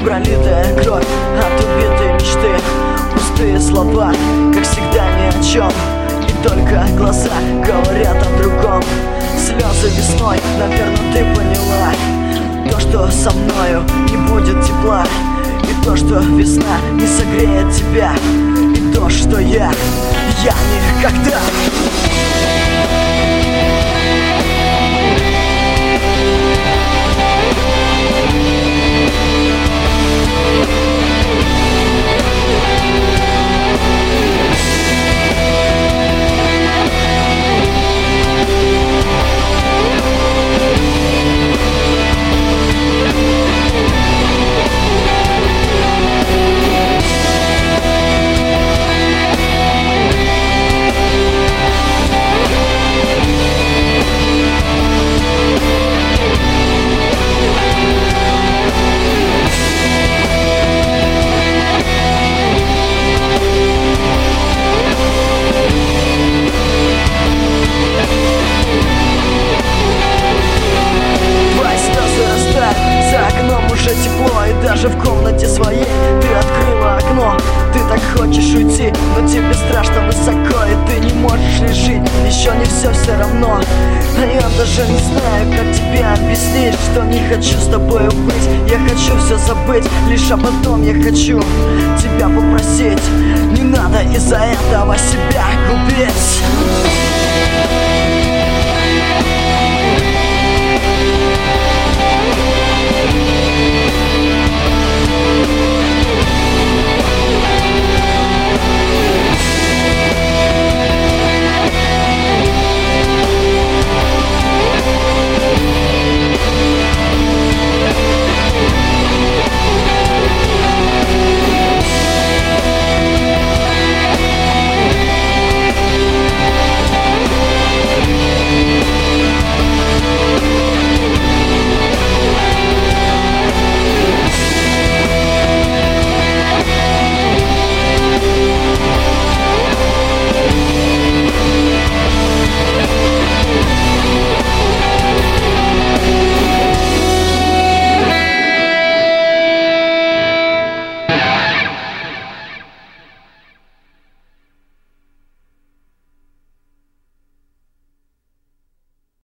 пролитая кровь от убитой мечты. Пустые слова, как всегда, ни о чем, и только глаза говорят о другом. Слезы весной, наверное, ты поняла то, что со мною не будет тепла, и то, что весна не согреет тебя, и то, что я никогда. Тепло, и даже в комнате своей ты открыла окно. Ты так хочешь уйти, но тебе страшно высоко, и ты не можешь решить, еще не все равно. А я даже не знаю, как тебе объяснить, что не хочу с тобой быть. Я хочу все забыть, лишь об одном я хочу тебя попросить: не надо из-за этого себя губить.